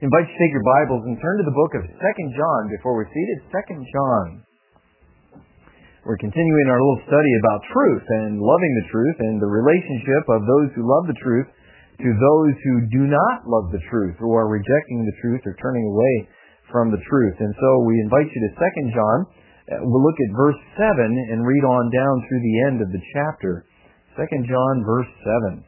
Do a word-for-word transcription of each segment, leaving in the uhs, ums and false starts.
I invite you to take your Bibles and turn to the book of Second John before we're seated. Second John. We're continuing our little study about truth and loving the truth and the relationship of those who love the truth to those who do not love the truth, who are rejecting the truth or turning away from the truth. And so we invite you to Second John. We'll look at verse seven and read on down through the end of the chapter. Second John, verse seven.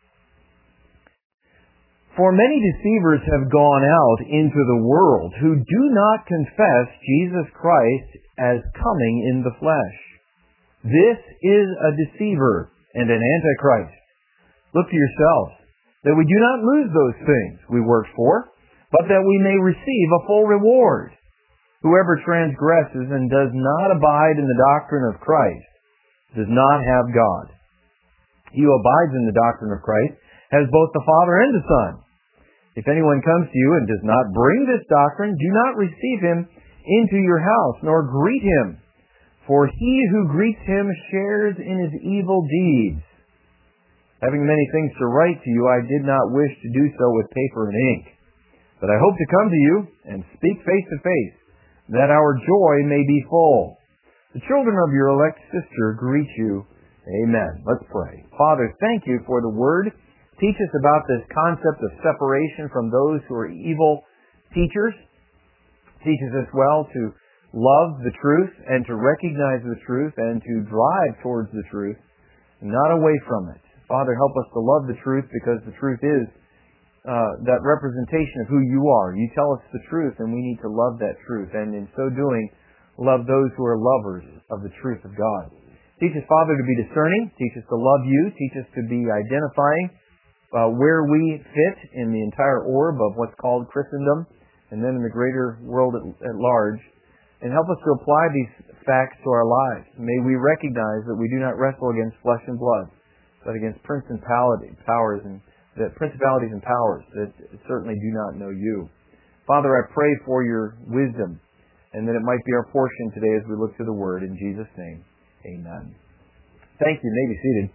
For many deceivers have gone out into the world who do not confess Jesus Christ as coming in the flesh. This is a deceiver and an antichrist. Look to yourselves, that we do not lose those things we worked for, but that we may receive a full reward. Whoever transgresses and does not abide in the doctrine of Christ does not have God. He who abides in the doctrine of Christ has both the Father and the Son. If anyone comes to you and does not bring this doctrine, do not receive him into your house, nor greet him. For he who greets him shares in his evil deeds. Having many things to write to you, I did not wish to do so with paper and ink. But I hope to come to you and speak face to face, that our joy may be full. The children of your elect sister greet you. Amen. Let's pray. Father, thank you for the word. Teach us about this concept of separation from those who are evil teachers. Teach us as well to love the truth and to recognize the truth and to drive towards the truth, not away from it. Father, help us to love the truth because the truth is uh, that representation of who you are. You tell us the truth and we need to love that truth. And in so doing, love those who are lovers of the truth of God. Teach us, Father, to be discerning. Teach us to love you. Teach us to be identifying Uh, where we fit in the entire orb of what's called Christendom, and then in the greater world at, at large, and help us to apply these facts to our lives. May we recognize that we do not wrestle against flesh and blood, but against principalities, powers, and the principalities and powers that certainly do not know you. Father, I pray for your wisdom, and that it might be our portion today as we look to the Word. In Jesus' name, amen. Thank you. You may be seated.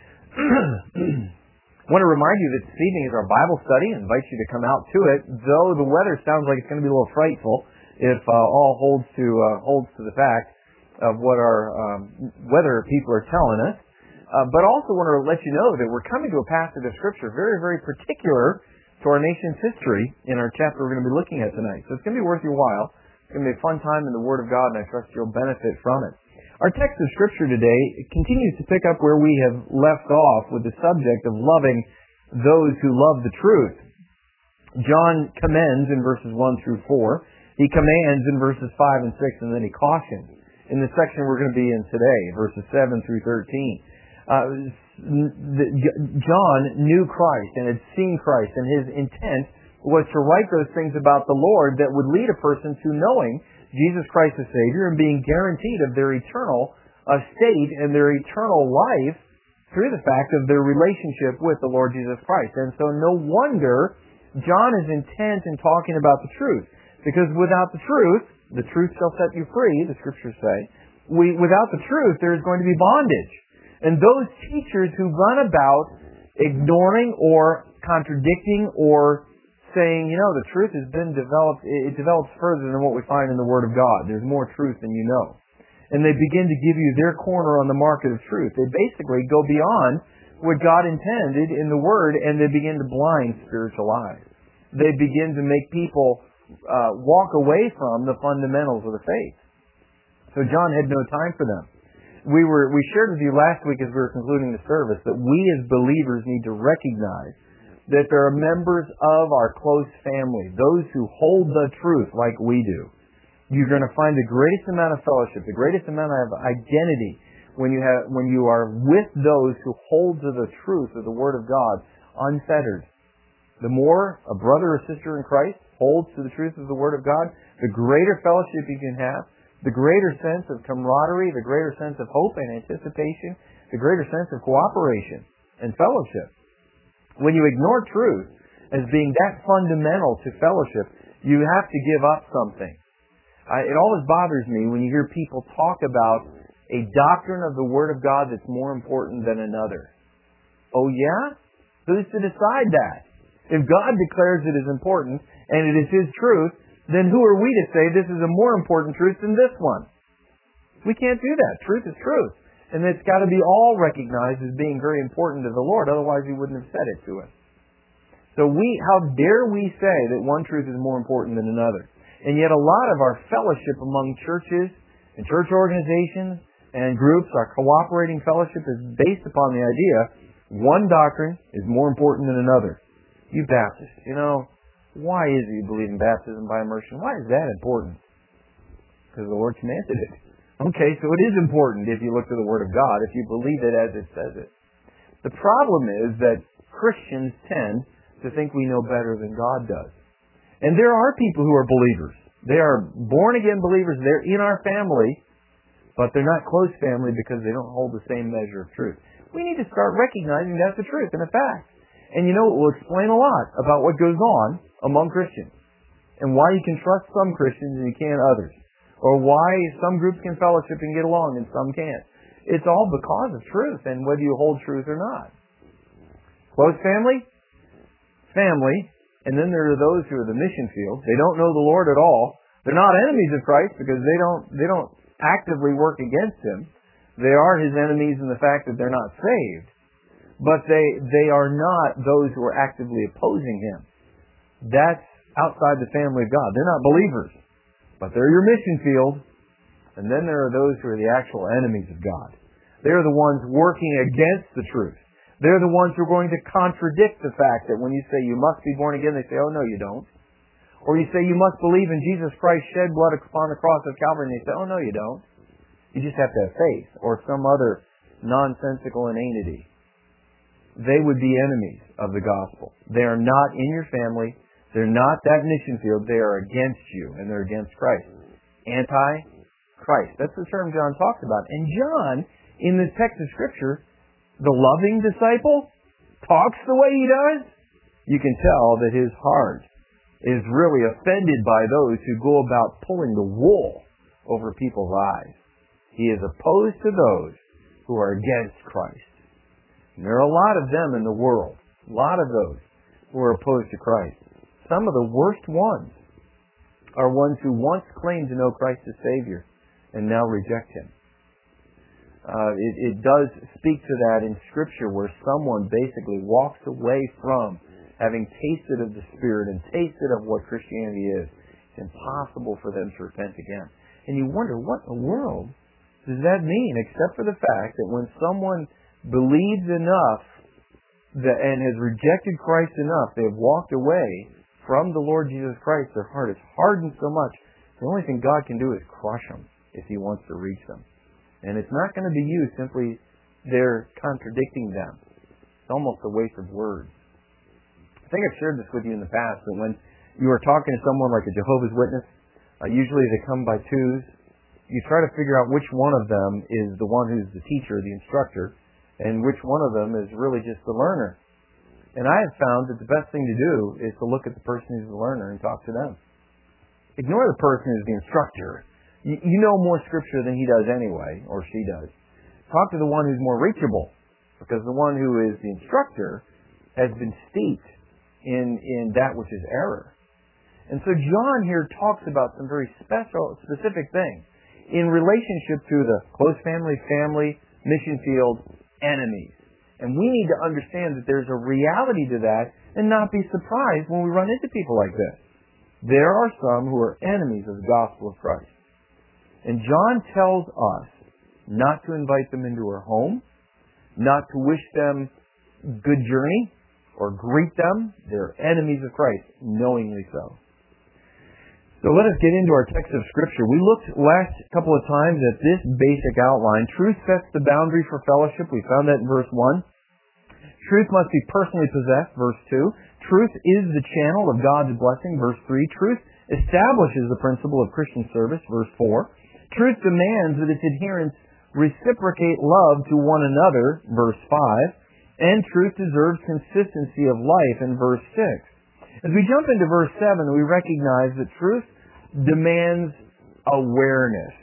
I want to remind you that this evening is our Bible study. I invite you to come out to it, though the weather sounds like it's going to be a little frightful if uh, all holds to uh, holds to the fact of what our um, weather people are telling us. Uh, but also want to let you know that we're coming to a passage of Scripture very, very particular to our nation's history in our chapter we're going to be looking at tonight. So it's going to be worth your while. It's going to be a fun time in the Word of God, and I trust you'll benefit from it. Our text of Scripture today continues to pick up where we have left off with the subject of loving those who love the truth. John commends in verses one through four. He commands in verses five and six, and then he cautions in the section we're going to be in today, verses seven through thirteen. Uh, John knew Christ and had seen Christ, and his intent was to write those things about the Lord that would lead a person to knowing Jesus Christ as Savior and being guaranteed of their eternal uh, state and their eternal life through the fact of their relationship with the Lord Jesus Christ. And so no wonder John is intent in talking about the truth. Because without the truth, the truth shall set you free, the Scriptures say. We, without the truth, there is going to be bondage. And those teachers who run about ignoring or contradicting or saying, you know, the truth has been developed, it develops further than what we find in the Word of God. There's more truth than you know. And they begin to give you their corner on the market of truth. They basically go beyond what God intended in the Word, and they begin to blind spiritual eyes. They begin to make people uh, walk away from the fundamentals of the faith. So John had no time for them. We were we shared with you last week as we were concluding the service that we as believers need to recognize that there are members of our close family, those who hold the truth like we do. You're going to find the greatest amount of fellowship, the greatest amount of identity when you have when you are with those who hold to the truth of the Word of God unfettered. The more a brother or sister in Christ holds to the truth of the Word of God, the greater fellowship you can have, the greater sense of camaraderie, the greater sense of hope and anticipation, the greater sense of cooperation and fellowship. When you ignore truth as being that fundamental to fellowship, you have to give up something. I, it always bothers me when you hear people talk about a doctrine of the Word of God that's more important than another. Oh yeah? Who's to decide that? If God declares it is important, and it is His truth, then who are we to say this is a more important truth than this one? We can't do that. Truth is truth. And it's got to be all recognized as being very important to the Lord, otherwise He wouldn't have said it to us. So we, how dare we say that one truth is more important than another? And yet a lot of our fellowship among churches and church organizations and groups, our cooperating fellowship, is based upon the idea one doctrine is more important than another. You Baptists, you know, why is it you believe in baptism by immersion? Why is that important? Because the Lord commanded it. Okay, so it is important if you look to the Word of God, if you believe it as it says it. The problem is that Christians tend to think we know better than God does. And there are people who are believers. They are born-again believers. They're in our family, but they're not close family because they don't hold the same measure of truth. We need to start recognizing that's the truth and a fact. And you know, it will explain a lot about what goes on among Christians and why you can trust some Christians and you can't others, or why some groups can fellowship and get along and some can't. It's all because of truth and whether you hold truth or not. Close family? Family. And then there are those who are the mission field. They don't know the Lord at all. They're not enemies of Christ because they don't they don't actively work against Him. They are His enemies in the fact that they're not saved. But they, they are not those who are actively opposing Him. That's outside the family of God. They're not believers. But they're your mission field. And then there are those who are the actual enemies of God. They're the ones working against the truth. They're the ones who are going to contradict the fact that when you say you must be born again, they say, oh no, you don't. Or you say you must believe in Jesus Christ shed blood upon the cross of Calvary, and they say, oh no, you don't. You just have to have faith or some other nonsensical inanity. They would be enemies of the gospel. They are not in your family. They're not that mission field. They are against you, and they're against Christ. Anti-Christ. That's the term John talks about. And John, in this text of Scripture, the loving disciple, talks the way he does. You can tell that his heart is really offended by those who go about pulling the wool over people's eyes. He is opposed to those who are against Christ. And there are a lot of them in the world, a lot of those who are opposed to Christ. Some of the worst ones are ones who once claimed to know Christ as Savior and now reject Him. Uh, it, it does speak to that in Scripture where someone basically walks away from having tasted of the Spirit and tasted of what Christianity is. It's impossible for them to repent again. And you wonder, what in the world does that mean, except for the fact that when someone believes enough that, and has rejected Christ enough, they have walked away from the Lord Jesus Christ, their heart is hardened so much, the only thing God can do is crush them if He wants to reach them. And it's not going to be you simply they're contradicting them. It's almost a waste of words. I think I've shared this with you in the past, that when you are talking to someone like a Jehovah's Witness, uh, usually they come by twos, you try to figure out which one of them is the one who's the teacher, the instructor, and which one of them is really just the learner. And I have found that the best thing to do is to look at the person who's the learner and talk to them. Ignore the person who's the instructor. You, you know more Scripture than he does anyway, or she does. Talk to the one who's more reachable, because the one who is the instructor has been steeped in, in that which is error. And so John here talks about some very special, specific things in relationship to the close family, family, mission field, enemies. And we need to understand that there's a reality to that and not be surprised when we run into people like this. There are some who are enemies of the gospel of Christ. And John tells us not to invite them into our home, not to wish them good journey, or greet them. They're enemies of Christ, knowingly so. So let us get into our text of Scripture. We looked last couple of times at this basic outline. Truth sets the boundary for fellowship. We found that in verse one. Truth must be personally possessed, verse two. Truth is the channel of God's blessing, verse three. Truth establishes the principle of Christian service, verse four. Truth demands that its adherents reciprocate love to one another, verse five. And truth deserves consistency of life, in verse six. As we jump into verse seven, we recognize that truth demands awareness.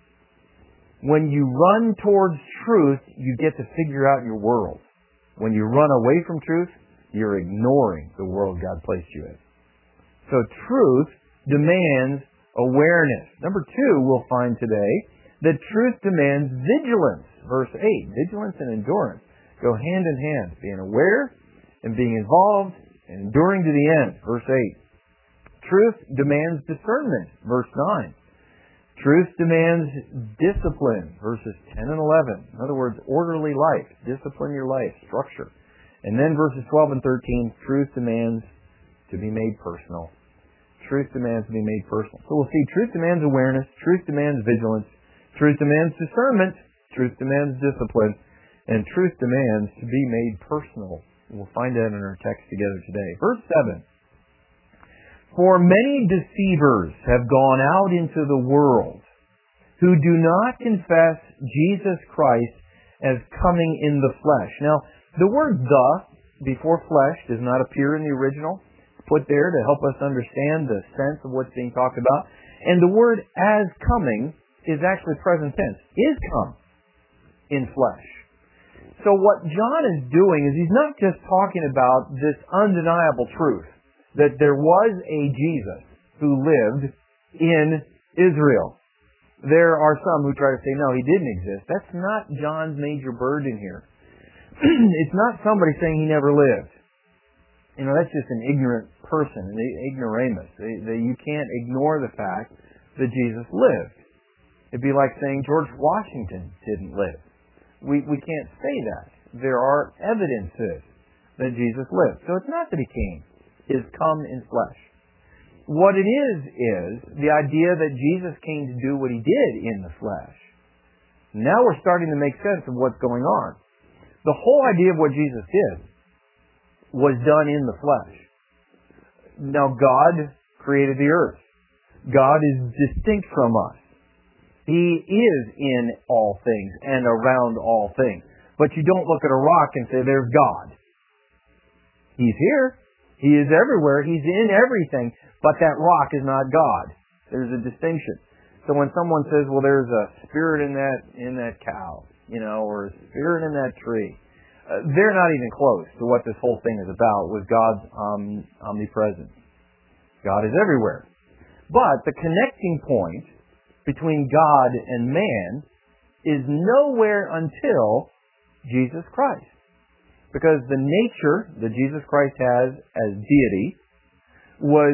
When you run towards truth, you get to figure out your world. When you run away from truth, you're ignoring the world God placed you in. So truth demands awareness. Number two, we'll find today that truth demands vigilance. Verse eight, vigilance and endurance go hand in hand. Being aware and being involved and enduring to the end. Verse eight. Truth demands discernment. Verse nine. Truth demands discipline. Verses ten and eleven. In other words, orderly life. Discipline your life. Structure. And then verses twelve and thirteen. Truth demands to be made personal. Truth demands to be made personal. So we'll see truth demands awareness. Truth demands vigilance. Truth demands discernment. Truth demands discipline. And truth demands to be made personal. We'll find that in our text together today. Verse seven. For many deceivers have gone out into the world who do not confess Jesus Christ as coming in the flesh. Now, the word the before flesh does not appear in the original. It's put there to help us understand the sense of what's being talked about. And the word as coming is actually present tense. Is come in flesh. So what John is doing is he's not just talking about this undeniable truth that there was a Jesus who lived in Israel. There are some who try to say, no, he didn't exist. That's not John's major burden here. It's not somebody saying he never lived. You know, that's just an ignorant person, an ignoramus. They, they, you can't ignore the fact that Jesus lived. It'd be like saying George Washington didn't live. We, we can't say that. There are evidences that Jesus lived. So it's not that he came. Is come in flesh. What it is, is the idea that Jesus came to do what he did in the flesh. Now we're starting to make sense of what's going on. The whole idea of what Jesus did was done in the flesh. Now God created the earth. God is distinct from us. He is in all things and around all things. But you don't look at a rock and say, there's God. He's here. He is everywhere. He's in everything. But that rock is not God. There's a distinction. So when someone says, well, there's a spirit in that in that cow, you know, or a spirit in that tree, uh, they're not even close to what this whole thing is about with God's um, omnipresence. God is everywhere. But the connecting point between God and man is nowhere until Jesus Christ. Because the nature that Jesus Christ has as deity was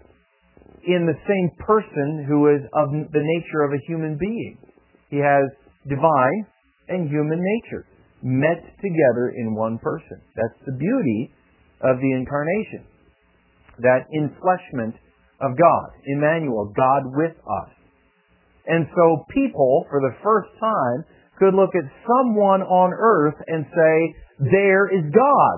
in the same person who is of the nature of a human being. He has divine and human nature met together in one person. That's the beauty of the incarnation. That enfleshment of God. Emmanuel, God with us. And so people, for the first time, could look at someone on earth and say, there is God.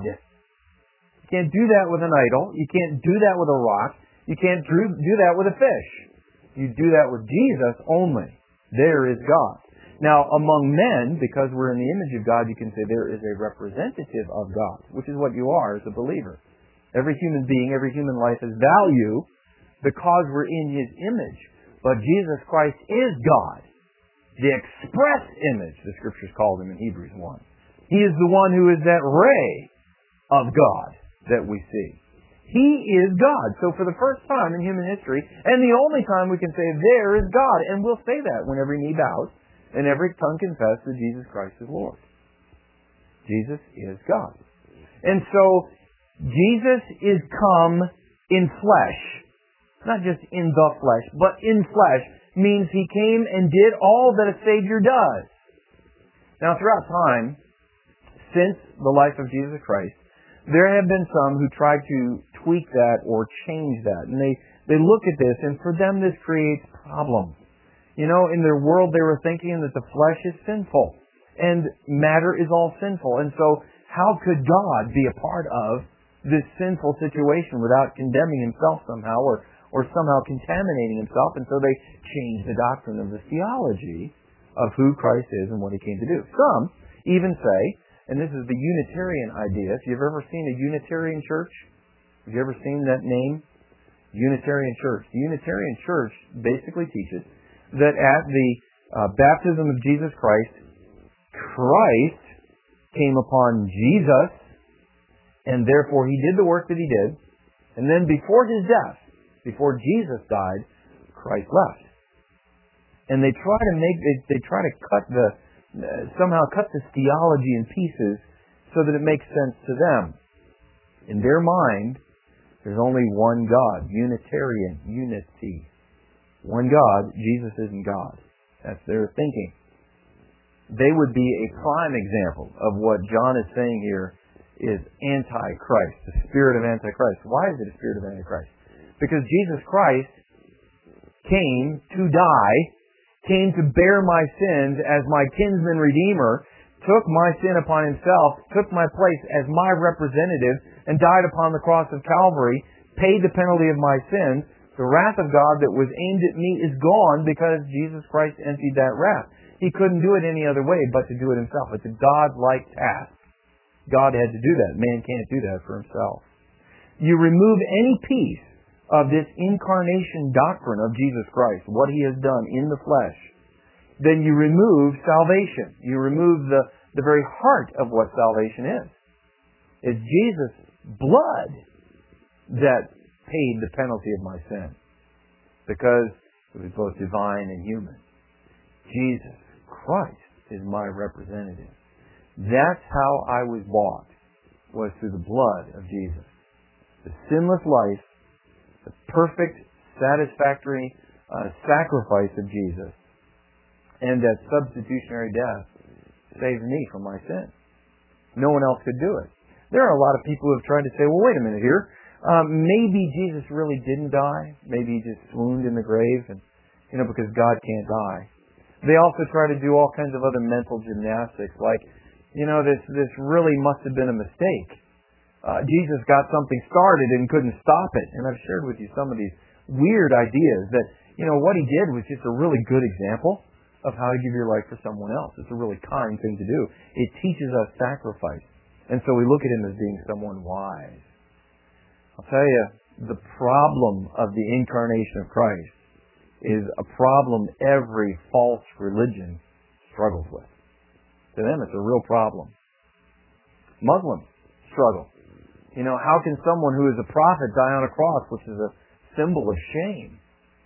You can't do that with an idol. You can't do that with a rock. You can't do that with a fish. You do that with Jesus only. There is God. Now, among men, because we're in the image of God, you can say there is a representative of God, which is what you are as a believer. Every human being, every human life has value because we're in His image. But Jesus Christ is God. The express image, the Scriptures called Him in Hebrews one. He is the one who is that ray of God that we see. He is God. So for the first time in human history, and the only time we can say, there is God. And we'll say that when every knee bows and every tongue confesses that Jesus Christ is Lord. Jesus is God. And so, Jesus is come in flesh. Not just in the flesh, but in flesh. Means He came and did all that a Savior does. Now, throughout time, since the life of Jesus Christ, there have been some who tried to tweak that or change that. And they, they look at this, and for them this creates problems. You know, in their world they were thinking that the flesh is sinful. And matter is all sinful. And so, how could God be a part of this sinful situation without condemning Himself somehow or, or somehow contaminating Himself? And so they changed the doctrine of the theology of who Christ is and what He came to do. Some even say, and this is the Unitarian idea. If you've ever seen a Unitarian church, have you ever seen that name? Unitarian Church. The Unitarian Church basically teaches that at the uh, baptism of Jesus Christ, Christ came upon Jesus And therefore he did the work that he did. And then before his death, before Jesus died, Christ left. And they try to make, they, they try to cut the, uh, somehow cut this theology in pieces so that it makes sense to them. In their mind, there's only one God, Unitarian, unity. One God, Jesus isn't God. That's their thinking. They would be a prime example of what John is saying here is Antichrist, the spirit of Antichrist. Why is it a spirit of Antichrist? Because Jesus Christ came to die, came to bear my sins as my kinsman redeemer, took my sin upon himself, took my place as my representative, and died upon the cross of Calvary, paid the penalty of my sins. The wrath of God that was aimed at me is gone because Jesus Christ emptied that wrath. He couldn't do it any other way but to do it himself. It's a God-like task. God had to do that. Man can't do that for himself. You remove any piece of this incarnation doctrine of Jesus Christ, what he has done in the flesh, then you remove salvation. You remove the, the very heart of what salvation is. It's Jesus' blood that paid the penalty of my sin, because it was both divine and human. Jesus Christ is my representative. That's how I was bought, was through the blood of Jesus. The sinless life, the perfect, satisfactory uh, sacrifice of Jesus, and that substitutionary death saved me from my sin. No one else could do it. There are a lot of people who have tried to say, well, wait a minute here. Um, maybe Jesus really didn't die. Maybe he just swooned in the grave, and you know, because God can't die. They also try to do all kinds of other mental gymnastics, like, you know, this this really must have been a mistake. Uh, Jesus got something started and couldn't stop it. And I've shared with you some of these weird ideas that, you know, what he did was just a really good example of how to give your life for someone else. It's a really kind thing to do. It teaches us sacrifice. And so we look at him as being someone wise. I'll tell you, the problem of the incarnation of Christ is a problem every false religion struggles with. To them, it's a real problem. Muslims struggle. You know, how can someone who is a prophet die on a cross, which is a symbol of shame?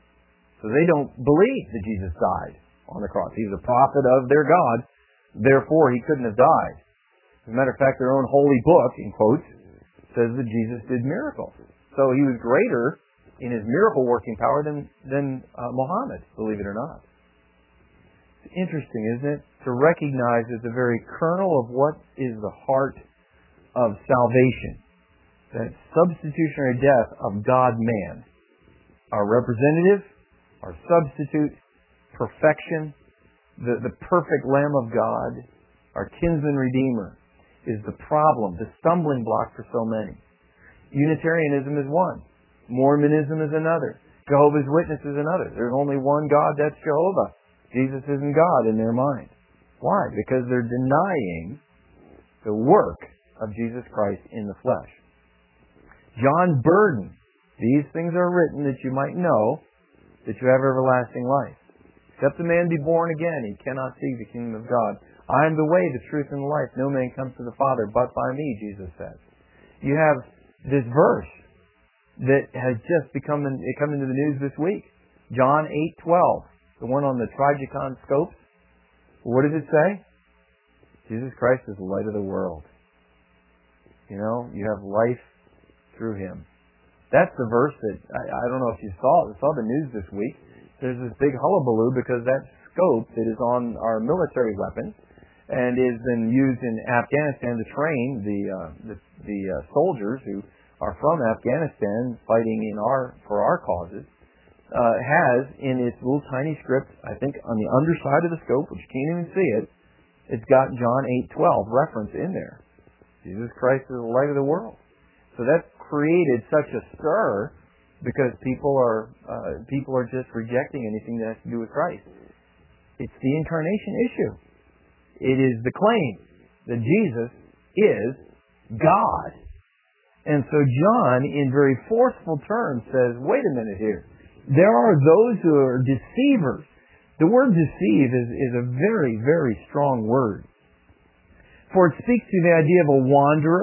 So they don't believe that Jesus died on the cross. He's a prophet of their God, therefore he couldn't have died. As a matter of fact, their own holy book, in quotes, says that Jesus did miracles. So he was greater in his miracle working power than, than uh, Muhammad, believe it or not. It's interesting, isn't it, to recognize at the very kernel of what is the heart of salvation, that substitutionary death of God-man, our representative, our substitute, perfection, the, the perfect Lamb of God, our kinsman redeemer, is the problem, the stumbling block for so many. Unitarianism is one. Mormonism is another. Jehovah's Witness is another. There's only one God, that's Jehovah. Jesus isn't God in their mind. Why? Because they're denying the work of Jesus Christ in the flesh. John burdened, these things are written that you might know that you have everlasting life. Except a man be born again, he cannot see the kingdom of God. I am the way, the truth, and the life. No man comes to the Father but by me, Jesus says. You have this verse that has just become in, it come into the news this week. John eight twelve, the one on the Trigicon scopes. What does it say? Jesus Christ is the light of the world. You know, you have life through him. That's the verse that, I, I don't know if you saw saw the news this week. There's this big hullabaloo because that scope that is on our military weapons and has been used in Afghanistan to train the uh, the, the uh, soldiers who are from Afghanistan fighting in our for our causes, uh, has in its little tiny script, I think on the underside of the scope, which you can't even see it, it's got John eight twelve reference in there. Jesus Christ is the light of the world. So that's created such a stir because people are uh, people are just rejecting anything that has to do with Christ. It's the incarnation issue. It is the claim that Jesus is God. And so John, in very forceful terms, says, wait a minute here. There are those who are deceivers. The word deceive is, is a very, very strong word. For it speaks to the idea of a wanderer,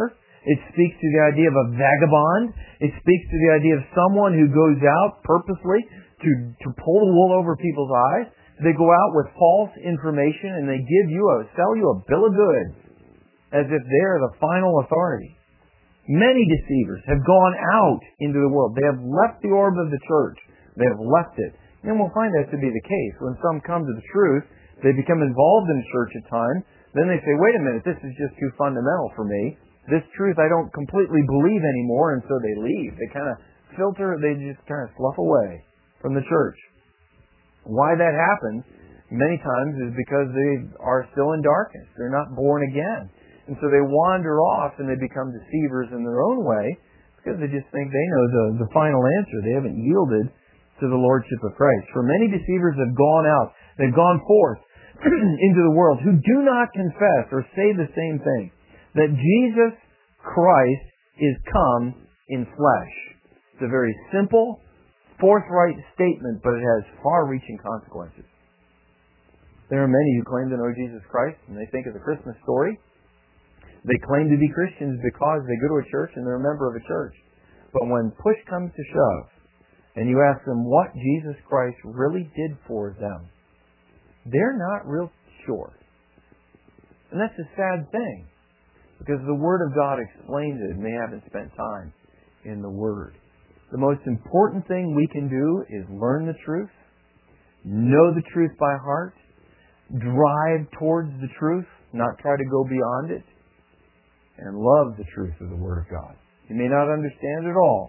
It speaks to the idea of a vagabond. It speaks to the idea of someone who goes out purposely to, to pull the wool over people's eyes. They go out with false information and they give you a, sell you a bill of goods as if they're the final authority. Many deceivers have gone out into the world. They have left the orb of the church. They have left it. And we'll find that to be the case. When some come to the truth, they become involved in the church at times. Then they say, wait a minute, this is just too fundamental for me. This truth I don't completely believe anymore, and so they leave. They kind of filter, they just kind of slough away from the church. Why that happens many times is because they are still in darkness. They're not born again. And so they wander off and they become deceivers in their own way because they just think they know the, the final answer. They haven't yielded to the Lordship of Christ. For many deceivers have gone out, they've gone forth into the world who do not confess or say the same thing, that Jesus Christ is come in flesh. It's a very simple, forthright statement, but it has far-reaching consequences. There are many who claim to know Jesus Christ, and they think of the Christmas story. They claim to be Christians because they go to a church and they're a member of a church. But when push comes to shove, and you ask them what Jesus Christ really did for them, they're not real sure. And that's a sad thing, because the Word of God explains it, and they haven't spent time in the Word. The most important thing we can do is learn the truth, know the truth by heart, drive towards the truth, not try to go beyond it, and love the truth of the Word of God. You may not understand it all,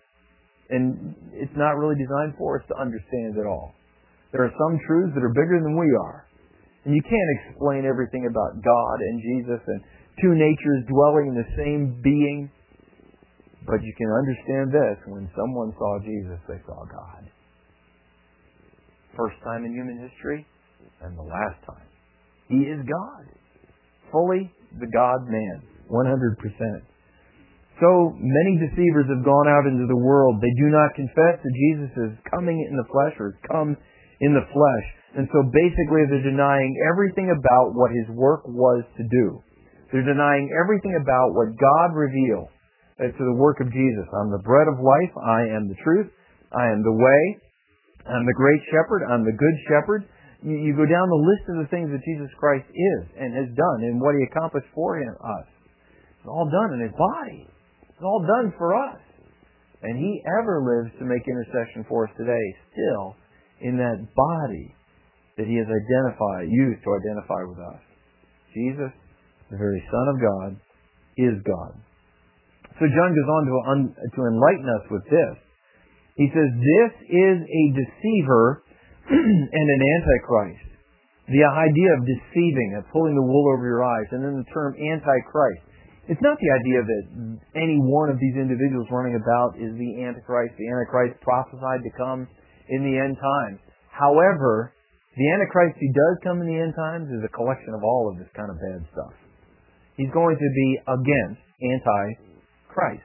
and it's not really designed for us to understand it all. There are some truths that are bigger than we are. And you can't explain everything about God and Jesus and two natures dwelling in the same being. But you can understand this. When someone saw Jesus, they saw God. First time in human history and the last time. He is God. Fully the God-man. one hundred percent. So many deceivers have gone out into the world. They do not confess that Jesus is coming in the flesh or has come in the flesh. And so basically they're denying everything about what His work was to do. They're denying everything about what God revealed as to the work of Jesus. I'm the bread of life. I am the truth. I am the way. I'm the great shepherd. I'm the good shepherd. You, you go down the list of the things that Jesus Christ is and has done and what He accomplished for him, us. It's all done in His body. It's all done for us. And He ever lives to make intercession for us today, still in that body that He has identified, used to identify with us. Jesus, the very Son of God, is God. So John goes on to, un, to enlighten us with this. He says, this is a deceiver and an antichrist. The idea of deceiving, of pulling the wool over your eyes, and then the term antichrist. It's not the idea that any one of these individuals running about is the Antichrist, the Antichrist prophesied to come in the end times. However, the Antichrist who does come in the end times is a collection of all of this kind of bad stuff. He's going to be against Antichrist.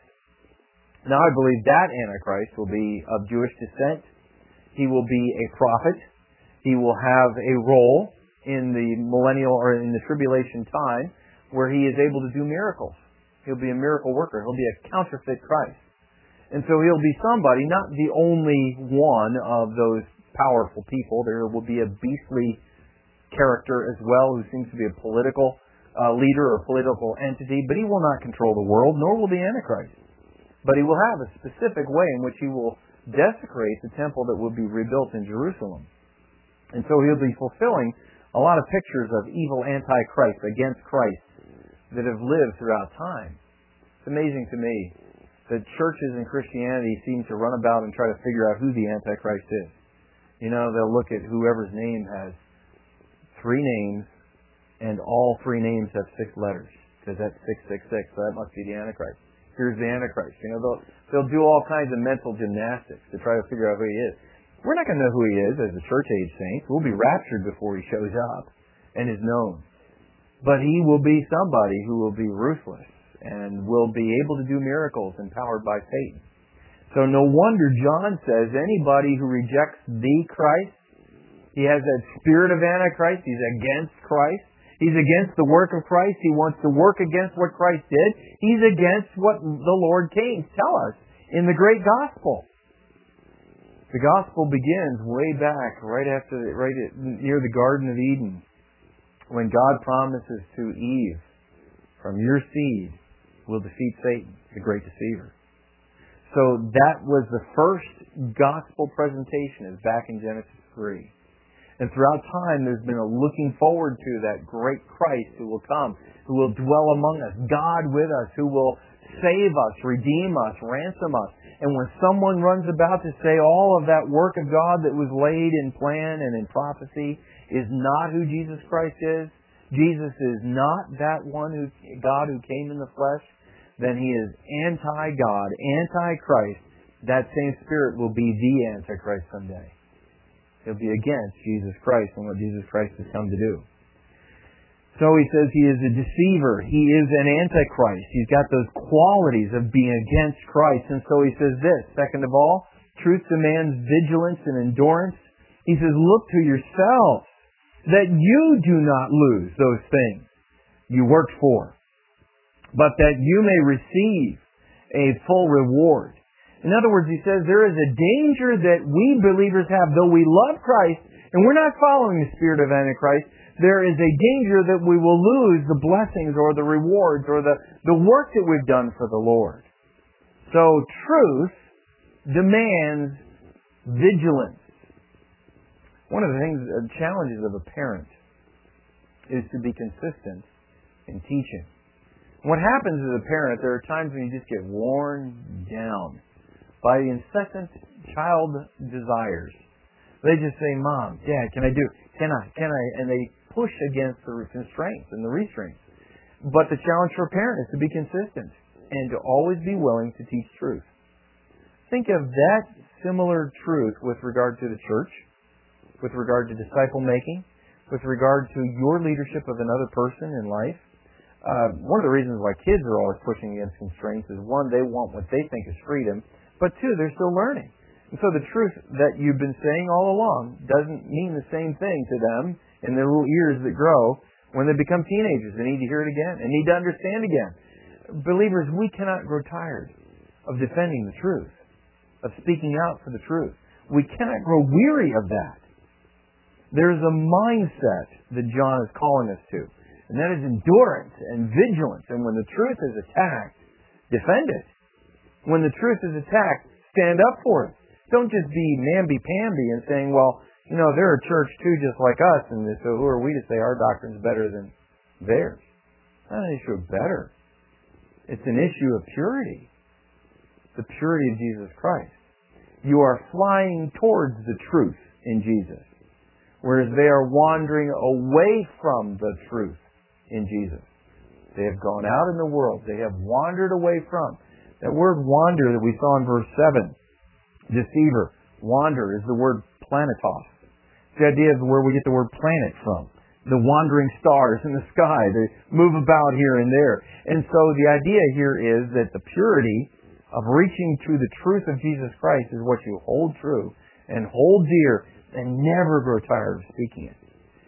Now I believe that Antichrist will be of Jewish descent. He will be a prophet. He will have a role in the millennial or in the tribulation time where he is able to do miracles. He'll be a miracle worker. He'll be a counterfeit Christ. And so he'll be somebody, not the only one of those powerful people. There will be a beastly character as well who seems to be a political uh, leader or political entity, but he will not control the world, nor will the Antichrist. But he will have a specific way in which he will desecrate the temple that will be rebuilt in Jerusalem. And so he'll be fulfilling a lot of pictures of evil Antichrist against Christ that have lived throughout time. It's amazing to me that churches in Christianity seem to run about and try to figure out who the Antichrist is. You know, they'll look at whoever's name has three names, and all three names have six letters, because that's six six six, so that must be the Antichrist. Here's the Antichrist. You know, they'll, they'll do all kinds of mental gymnastics to try to figure out who he is. We're not going to know who he is as a church-age saint. We'll be raptured before he shows up and is known. But he will be somebody who will be ruthless and will be able to do miracles empowered by Satan. So no wonder John says anybody who rejects the Christ, he has that spirit of Antichrist, he's against Christ, He's against the work of Christ. He wants to work against what Christ did. He's against what the Lord came to tell us in the great gospel. The gospel begins way back, right after, the, right at, near the Garden of Eden, when God promises to Eve, "From your seed will defeat Satan, the great deceiver." So that was the first gospel presentation, is back in Genesis three. And throughout time, there's been a looking forward to that great Christ who will come, who will dwell among us, God with us, who will save us, redeem us, ransom us. And when someone runs about to say all of that work of God that was laid in plan and in prophecy is not who Jesus Christ is, Jesus is not that one who God who came in the flesh, then he is anti-God, anti-Christ. That same spirit will be the Antichrist someday. He'll be against Jesus Christ and what Jesus Christ has come to do. So he says he is a deceiver. He is an Antichrist. He's got those qualities of being against Christ. And so he says this, second of all, truth demands vigilance and endurance. He says, look to yourselves that you do not lose those things you worked for, but that you may receive a full reward. In other words, he says there is a danger that we believers have, though we love Christ and we're not following the spirit of Antichrist, there is a danger that we will lose the blessings or the rewards or the, the work that we've done for the Lord. So truth demands vigilance. One of the things, uh, challenges of a parent is to be consistent in teaching. What happens as a parent, there are times when you just get worn down by the incessant child desires. They just say, "Mom, Dad, can I do, can I, can I?" And they push against the constraints and the restraints. But the challenge for a parent is to be consistent and to always be willing to teach truth. Think of that similar truth with regard to the church, with regard to disciple making, with regard to your leadership of another person in life. Uh, one of the reasons why kids are always pushing against constraints is, one, they want what they think is freedom, but two, they're still learning. And so the truth that you've been saying all along doesn't mean the same thing to them in their little ears that grow when they become teenagers. They need to hear it again and need to understand again. Believers, we cannot grow tired of defending the truth, of speaking out for the truth. We cannot grow weary of that. There's a mindset that John is calling us to, and that is endurance and vigilance. And when the truth is attacked, defend it. When the truth is attacked, stand up for it. Don't just be namby-pamby and saying, well, you know, they're a church too just like us, and so who are we to say our doctrine's better than theirs? It's not an issue of better. It's an issue of purity. The purity of Jesus Christ. You are flying towards the truth in Jesus, whereas they are wandering away from the truth in Jesus. They have gone out in the world. They have wandered away from. That word wander that we saw in verse seven, deceiver, wander, is the word planetos. It's the idea of where we get the word planet from. The wandering stars in the sky. They move about here and there. And so the idea here is that the purity of reaching to the truth of Jesus Christ is what you hold true and hold dear and never grow tired of speaking it.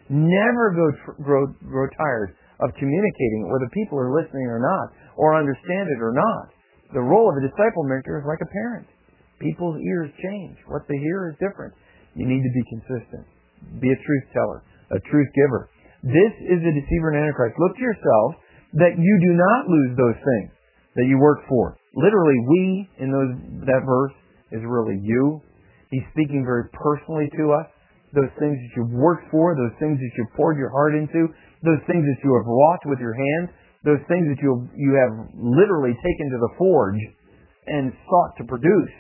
Never go tr- grow, grow tired of communicating it, whether people are listening or not, or understand it or not. The role of a disciple maker is like a parent. People's ears change. What they hear is different. You need to be consistent. Be a truth teller, a truth giver. This is a deceiver and antichrist. Look to yourself that you do not lose those things that you work for. Literally, we, in those that verse, is really you. He's speaking very personally to us. Those things that you've worked for, those things that you've poured your heart into, those things that you have wrought with your hands, those things that you have, you have literally taken to the forge and sought to produce.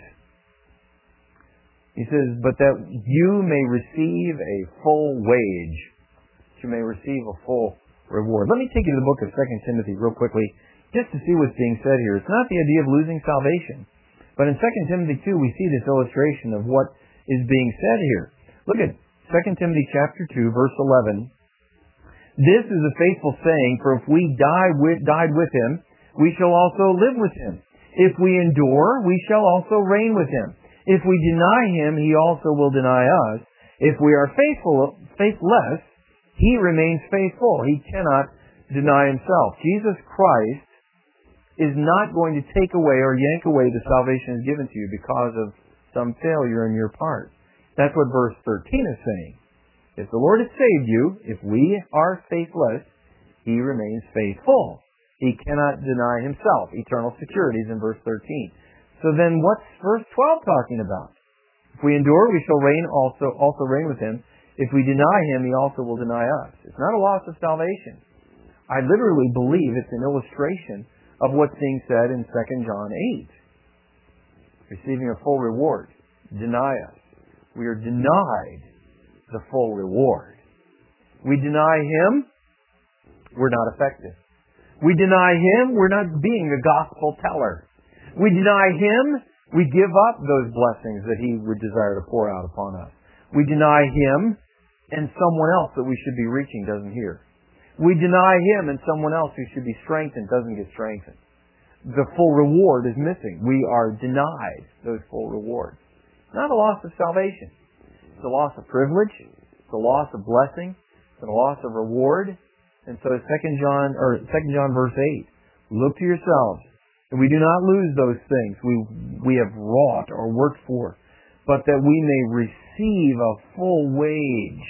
He says, but that you may receive a full wage. That you may receive a full reward. Let me take you to the book of Second Timothy real quickly, just to see what's being said here. It's not the idea of losing salvation. But in Second Timothy two, we see this illustration of what is being said here. Look at Second Timothy chapter two, verse eleven. This is a faithful saying, for if we die with, died with him, we shall also live with him. If we endure, we shall also reign with him. If we deny him, he also will deny us. If we are faithful, faithless, He remains faithful. He cannot deny himself. Jesus Christ is not going to take away or yank away the salvation He's given to you because of some failure in your part. That's what verse thirteen is saying. If the Lord has saved you, if we are faithless, He remains faithful. He cannot deny Himself. Eternal security is in verse thirteen. So then what's verse twelve talking about? If we endure, we shall reign also, also reign with Him. If we deny Him, He also will deny us. It's not a loss of salvation. I literally believe it's an illustration of what's being said in Second John eight. Receiving a full reward. Deny us. We are denied the full reward. We deny Him, we're not effective. We deny Him, we're not being a gospel teller. We deny Him, we give up those blessings that He would desire to pour out upon us. We deny Him, and someone else that we should be reaching doesn't hear. We deny Him, and someone else who should be strengthened doesn't get strengthened. The full reward is missing. We are denied those full rewards. It's not a loss of salvation. It's a loss of privilege. It's a loss of blessing. It's a loss of reward. And so Second John or Second John verse eight, look to yourselves, and we do not lose those things we we have wrought or worked for, but that we may receive a full wage.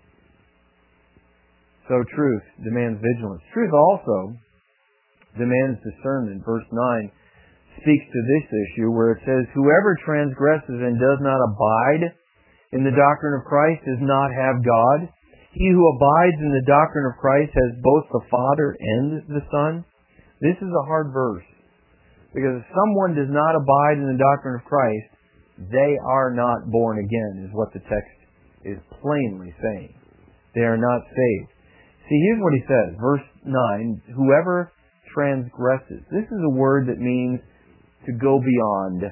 So truth demands vigilance. Truth also demands discernment. Verse nine speaks to this issue where it says, whoever transgresses and does not abide in the doctrine of Christ does not have God. He who abides in the doctrine of Christ has both the Father and the Son. This is a hard verse, because if someone does not abide in the doctrine of Christ, they are not born again, is what the text is plainly saying. They are not saved. See, here's what he says, verse nine, whoever transgresses. This is a word that means to go beyond.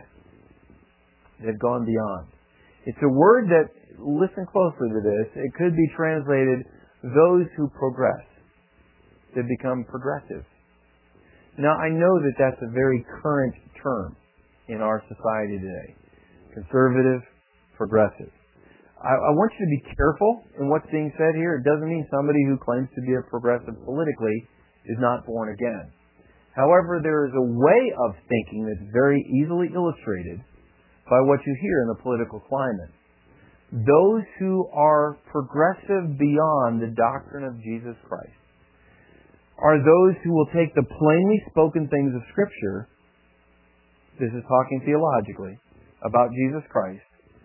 They've gone beyond. It's a word that, listen closely to this, it could be translated, those who progress. They become progressive. Now, I know that that's a very current term in our society today. Conservative, progressive. I, I want you to be careful in what's being said here. It doesn't mean somebody who claims to be a progressive politically is not born again. However, there is a way of thinking that's very easily illustrated by what you hear in the political climate. Those who are progressive beyond the doctrine of Jesus Christ are those who will take the plainly spoken things of Scripture, this is talking theologically, about Jesus Christ,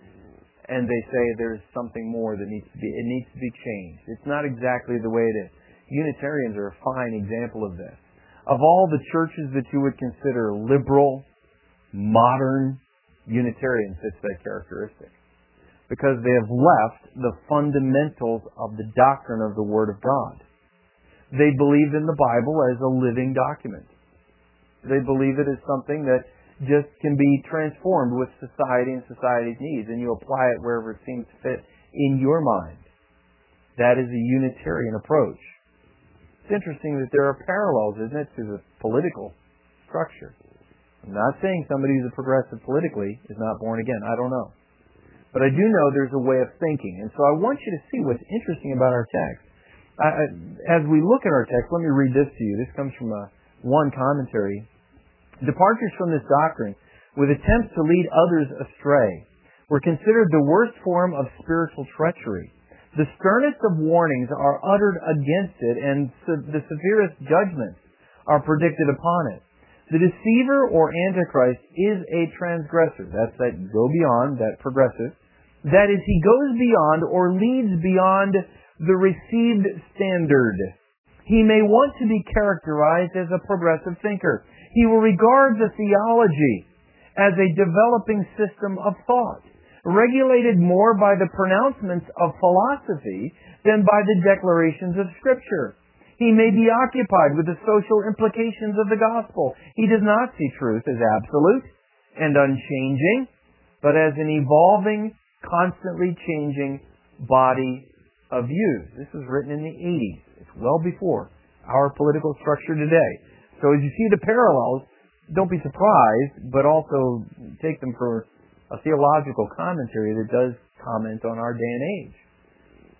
and they say there's something more that needs to be, it needs to be changed. It's not exactly the way it is. Unitarians are a fine example of this. Of all the churches that you would consider liberal, modern, Unitarian fits that characteristic. Because they have left the fundamentals of the doctrine of the Word of God. They believe in the Bible as a living document. They believe it as something that just can be transformed with society and society's needs, and you apply it wherever it seems to fit in your mind. That is a Unitarian approach. It's interesting that there are parallels, isn't it, to the political structure. I'm not saying somebody who's a progressive politically is not born again. I don't know. But I do know there's a way of thinking. And so I want you to see what's interesting about our text. I, I, as we look at our text, let me read this to you. This comes from a, one commentary. Departures from this doctrine, with attempts to lead others astray, were considered the worst form of spiritual treachery. The sternest of warnings are uttered against it, and the severest judgments are predicted upon it. The deceiver or antichrist is a transgressor. That's that go beyond, that progressive. That is, he goes beyond or leads beyond the received standard. He may want to be characterized as a progressive thinker. He will regard the theology as a developing system of thought, regulated more by the pronouncements of philosophy than by the declarations of Scripture. He may be occupied with the social implications of the gospel. He does not see truth as absolute and unchanging, but as an evolving, constantly changing body of views. This was written in the eighties. It's well before our political structure today. So as you see the parallels, don't be surprised, but also take them for a theological commentary that does comment on our day and age.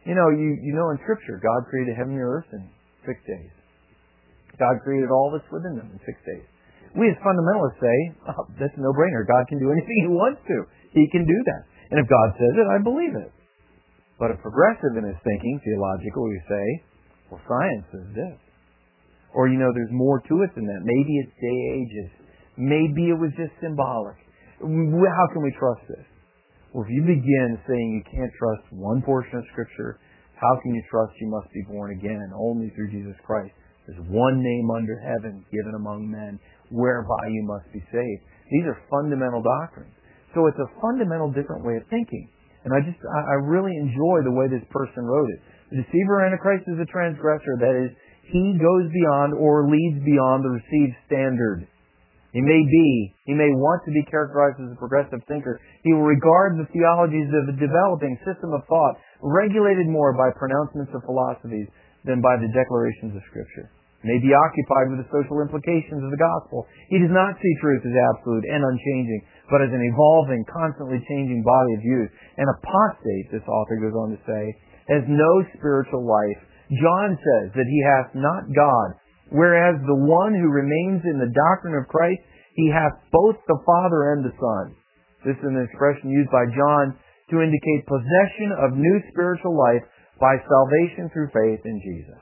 You know, you, you know in Scripture, God created heaven and earth in six days. God created all that's within them in six days. We as fundamentalists say, oh, that's a no-brainer. God can do anything He wants to. He can do that. And if God says it, I believe it. But a progressive in his thinking, theological, we say, well, science says this. Or, you know, there's more to it than that. Maybe it's day ages. Maybe it was just symbolic. How can we trust this? Well, if you begin saying you can't trust one portion of Scripture, how can you trust you must be born again only through Jesus Christ? There's one name under heaven given among men whereby you must be saved. These are fundamental doctrines. So it's a fundamental different way of thinking. And I just, I really enjoy the way this person wrote it. The deceiver Antichrist is a transgressor. That is, he goes beyond or leads beyond the received standard. He may be, he may want to be characterized as a progressive thinker. He will regard the theologies of a developing system of thought regulated more by pronouncements of philosophies than by the declarations of Scripture. He may be occupied with the social implications of the gospel. He does not see truth as absolute and unchanging, but as an evolving, constantly changing body of views. An apostate, this author goes on to say, has no spiritual life. John says that he hath not God, whereas the one who remains in the doctrine of Christ, he hath both the Father and the Son. This is an expression used by John to indicate possession of new spiritual life by salvation through faith in Jesus.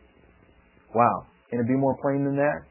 Wow. Can it be more plain than that?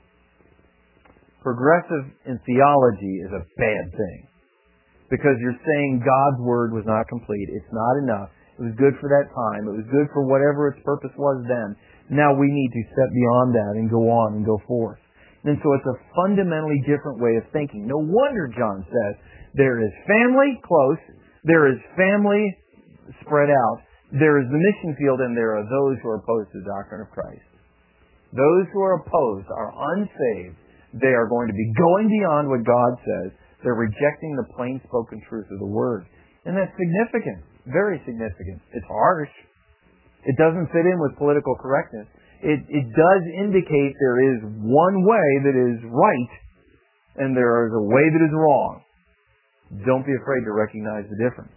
Progressive in theology is a bad thing. Because you're saying God's Word was not complete. It's not enough. It was good for that time. It was good for whatever its purpose was then. Now we need to step beyond that and go on and go forth. And so it's a fundamentally different way of thinking. No wonder John says there is family close, there is family spread out, there is the mission field, and there are those who are opposed to the doctrine of Christ. Those who are opposed are unsaved. They are going to be going beyond what God says. They're rejecting the plain spoken truth of the Word. And that's significant. Very significant. It's harsh. It doesn't fit in with political correctness. It, it does indicate there is one way that is right and there is a way that is wrong. Don't be afraid to recognize the difference.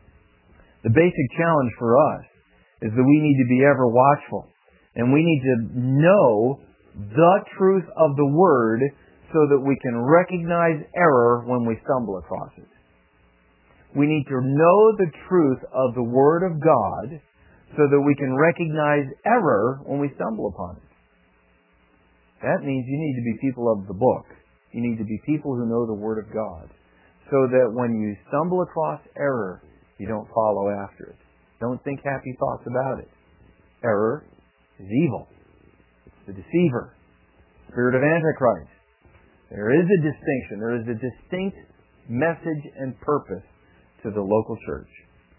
The basic challenge for us is that we need to be ever watchful. And we need to know the truth of the Word so that we can recognize error when we stumble across it. We need to know the truth of the Word of God so that we can recognize error when we stumble upon it. That means you need to be people of the book. You need to be people who know the Word of God so that when you stumble across error, you don't follow after it. Don't think happy thoughts about it. Error is evil. It's the deceiver, spirit of Antichrist. There is a distinction. There is a distinct message and purpose to the local church.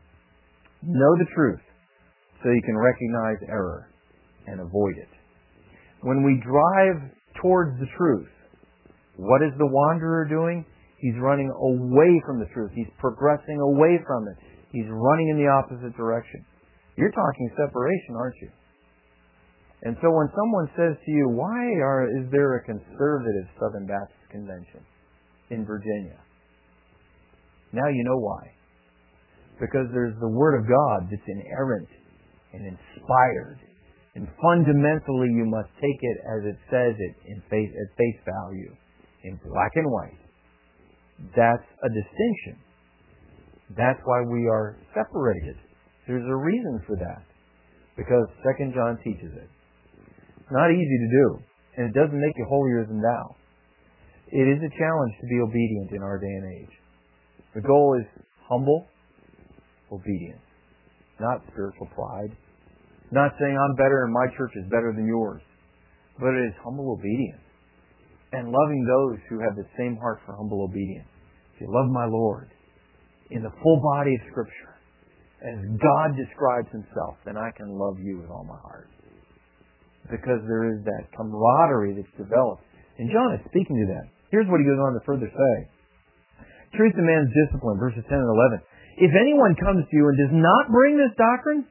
Know the truth so you can recognize error and avoid it. When we drive towards the truth, what is the wanderer doing? He's running away from the truth. He's progressing away from it. He's running in the opposite direction. You're talking separation, aren't you? And so when someone says to you, why are, is there a conservative Southern Baptist convention in Virginia? Now you know why. Because there's the Word of God that's inerrant and inspired. And fundamentally you must take it as it says it in face, at face value, in black and white. That's a distinction. That's why we are separated. There's a reason for that. Because Second John teaches it. It's not easy to do, and it doesn't make you holier than thou. It is a challenge to be obedient in our day and age. The goal is humble obedience, not spiritual pride. Not saying I'm better and my church is better than yours, but it is humble obedience and loving those who have the same heart for humble obedience. If you love my Lord in the full body of Scripture, as God describes Himself, then I can love you with all my heart. Because there is that camaraderie that's developed. And John is speaking to that. Here's what he goes on to further say. Truth demands discipline, verses ten and eleven. If anyone comes to you and does not bring this doctrine,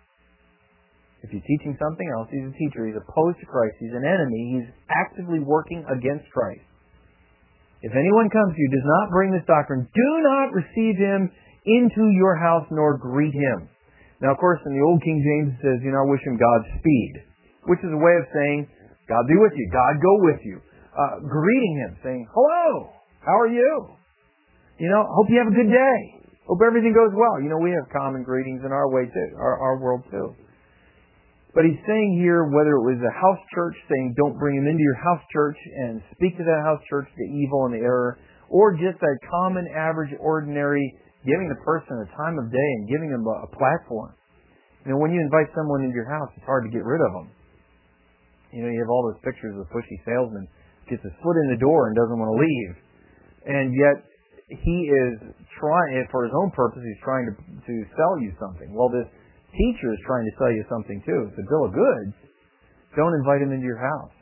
if he's teaching something else, he's a teacher, he's opposed to Christ, he's an enemy, he's actively working against Christ. If anyone comes to you and does not bring this doctrine, do not receive him into your house nor greet him. Now, of course, in the Old King James it says, you know, I wish him Godspeed, which is a way of saying, God be with you, God go with you. Uh, greeting him, saying, hello, how are you? You know, hope you have a good day. Hope everything goes well. You know, we have common greetings in our way too, our, our world too. But he's saying here, whether it was a house church saying, don't bring him into your house church and speak to that house church the evil and the error, or just that common, average, ordinary, giving the person a time of day and giving them a, a platform. You know, when you invite someone into your house, it's hard to get rid of them. You know, you have all those pictures of the pushy salesman gets his foot in the door and doesn't want to leave. And yet, he is trying, for his own purpose, he's trying to, to sell you something. Well, this teacher is trying to sell you something too. It's a bill of goods. Don't invite him into your house.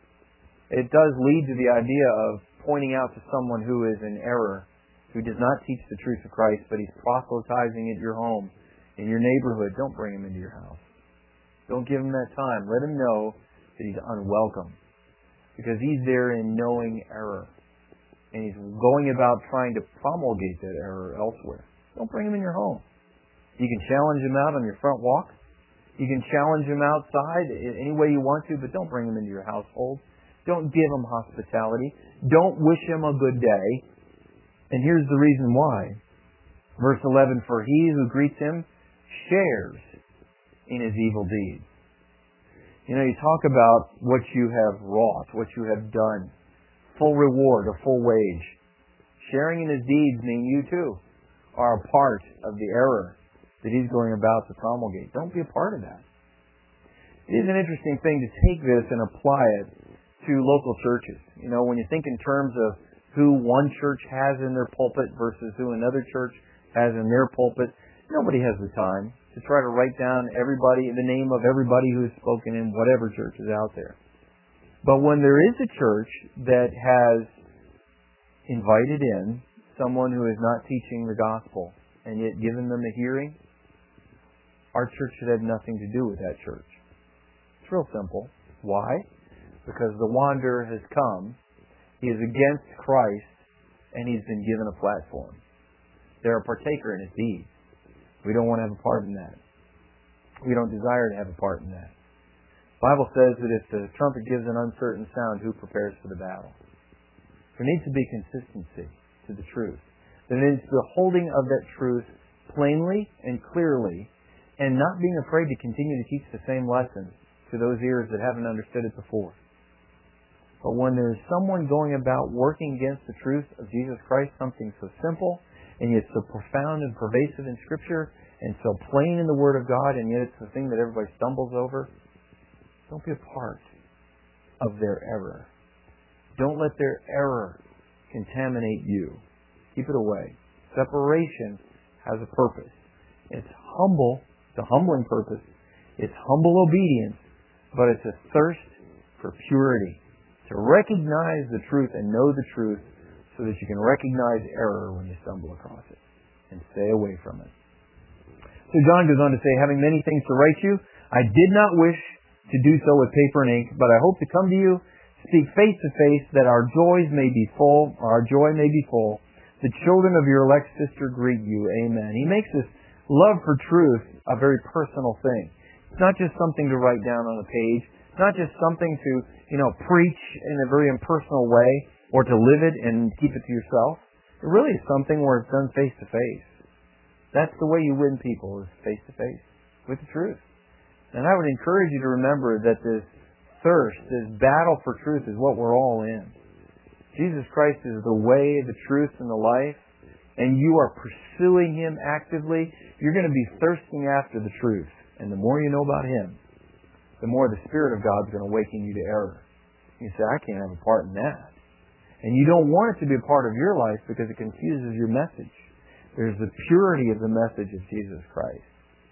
It does lead to the idea of pointing out to someone who is in error, who does not teach the truth of Christ, but he's proselytizing at your home, in your neighborhood. Don't bring him into your house. Don't give him that time. Let him know that he's unwelcome, because he's there in knowing error, and he's going about trying to promulgate that error elsewhere. Don't bring him in your home. You can challenge him out on your front walk. You can challenge him outside any way you want to, but don't bring him into your household. Don't give him hospitality. Don't wish him a good day. And here's the reason why. Verse eleven, for he who greets him shares in his evil deeds. You know, you talk about what you have wrought, what you have done. Full reward, a full wage. Sharing in his deeds mean you too are a part of the error that he's going about to promulgate. Don't be a part of that. It is an interesting thing to take this and apply it to local churches. You know, when you think in terms of who one church has in their pulpit versus who another church has in their pulpit, nobody has the time to try to write down everybody, the name of everybody who has spoken in whatever church is out there. But when there is a church that has invited in someone who is not teaching the gospel and yet given them a hearing, our church should have nothing to do with that church. It's real simple. Why? Because the wanderer has come, he is against Christ, and he's been given a platform. They're a partaker in his deeds. We don't want to have a part in that. We don't desire to have a part in that. The Bible says that if the trumpet gives an uncertain sound, who prepares for the battle? There needs to be consistency to the truth. There needs to be a holding of that truth plainly and clearly, and not being afraid to continue to teach the same lessons to those ears that haven't understood it before. But when there is someone going about working against the truth of Jesus Christ, something so simple, and yet so profound and pervasive in Scripture, and so plain in the Word of God, and yet it's the thing that everybody stumbles over, don't be a part of their error. Don't let their error contaminate you. Keep it away. Separation has a purpose. It's humble, it's a humbling purpose. It's humble obedience, but it's a thirst for purity. To recognize the truth and know the truth so that you can recognize error when you stumble across it and stay away from it. So John goes on to say, having many things to write you, I did not wish to do so with paper and ink, but I hope to come to you, speak face to face, that our joys may be full, or our joy may be full. The children of your elect sister greet you. Amen. He makes this love for truth a very personal thing. It's not just something to write down on a page. It's not just something to, you know, preach in a very impersonal way or to live it and keep it to yourself. It really is something where it's done face to face. That's the way you win people, is face to face with the truth. And I would encourage you to remember that this thirst, this battle for truth is what we're all in. Jesus Christ is the way, the truth, and the life, and you are pursuing Him actively. You're going to be thirsting after the truth. And the more you know about Him, the more the Spirit of God is going to awaken you to error. You say, I can't have a part in that. And you don't want it to be a part of your life because it confuses your message. There's the purity of the message of Jesus Christ.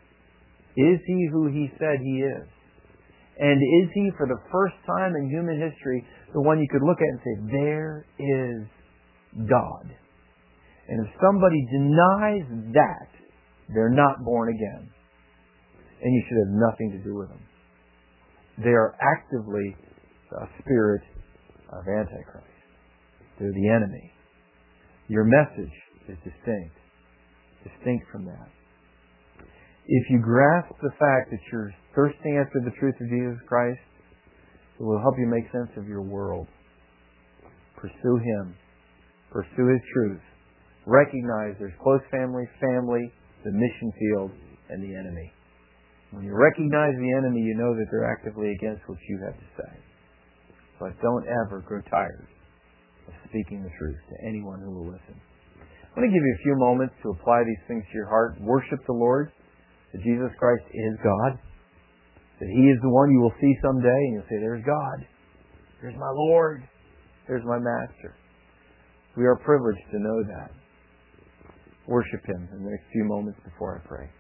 Is He who He said He is? And is He, for the first time in human history, the one you could look at and say, there is God? And if somebody denies that, they're not born again. And you should have nothing to do with them. They are actively a spirit of Antichrist. They're the enemy. Your message is distinct. Distinct from that. If you grasp the fact that you're thirsting after the truth of Jesus Christ, it will help you make sense of your world. Pursue Him. Pursue His truth. Recognize there's close family, family, the mission field, and the enemy. When you recognize the enemy, you know that they're actively against what you have to say. But don't ever grow tired of speaking the truth to anyone who will listen. I want to give you a few moments to apply these things to your heart. Worship the Lord, that Jesus Christ is God, that He is the one you will see someday, and you'll say, there's God. There's my Lord. There's my Master. We are privileged to know that. Worship Him in the next few moments before I pray.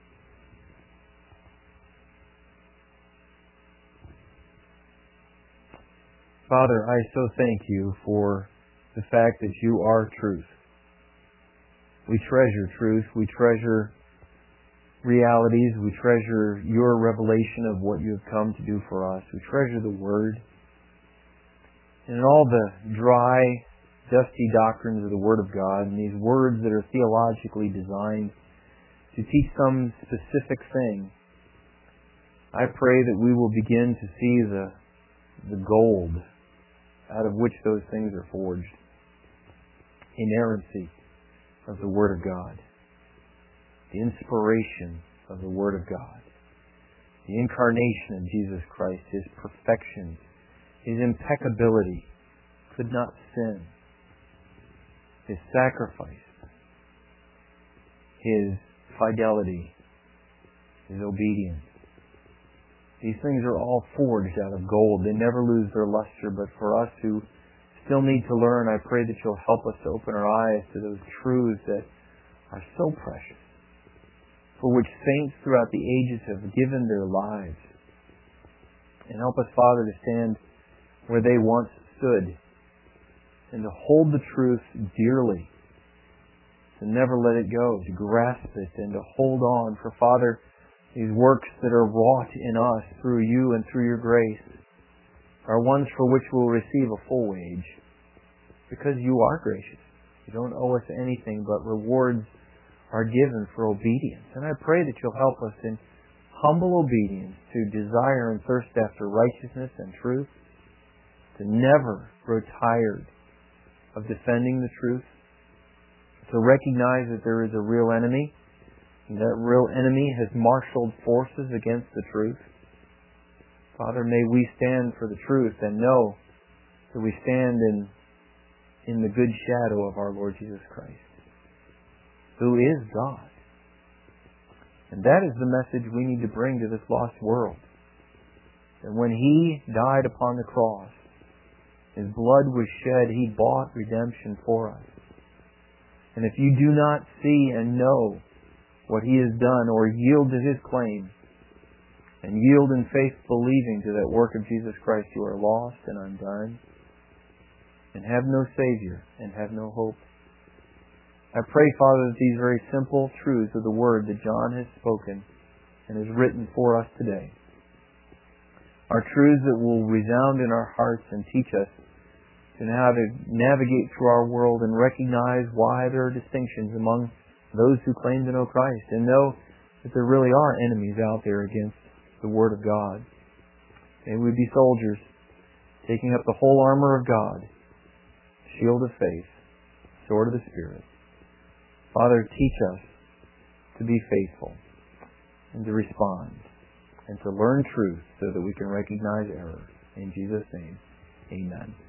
Father, I so thank You for the fact that You are truth. We treasure truth. We treasure realities. We treasure Your revelation of what You have come to do for us. We treasure the Word. And in all the dry, dusty doctrines of the Word of God, and these words that are theologically designed to teach some specific thing, I pray that we will begin to see the, the gold out of which those things are forged. Inerrancy of the Word of God. The inspiration of the Word of God. The incarnation of Jesus Christ. His perfection. His impeccability. Could not sin. His sacrifice. His fidelity. His obedience. These things are all forged out of gold. They never lose their luster. But for us who still need to learn, I pray that You'll help us to open our eyes to those truths that are so precious, for which saints throughout the ages have given their lives. And help us, Father, to stand where they once stood and to hold the truth dearly, to never let it go, to grasp it and to hold on. For, Father, these works that are wrought in us through You and through Your grace are ones for which we'll receive a full wage, because You are gracious. You don't owe us anything, but rewards are given for obedience. And I pray that You'll help us in humble obedience to desire and thirst after righteousness and truth, to never grow tired of defending the truth, to recognize that there is a real enemy, and that real enemy has marshaled forces against the truth. Father, may we stand for the truth and know that we stand in, in the good shadow of our Lord Jesus Christ, who is God. And that is the message we need to bring to this lost world. That when He died upon the cross, His blood was shed, He bought redemption for us. And if you do not see and know what He has done, or yield to His claim, and yield in faith believing to that work of Jesus Christ, you are lost and undone, and have no Savior, and have no hope. I pray, Father, that these very simple truths of the Word that John has spoken and has written for us today are truths that will resound in our hearts and teach us to how to navigate through our world and recognize why there are distinctions among those who claim to know Christ, and know that there really are enemies out there against the Word of God. May we be soldiers, taking up the whole armor of God, shield of faith, sword of the Spirit. Father, teach us to be faithful and to respond and to learn truth so that we can recognize error. In Jesus' name, amen.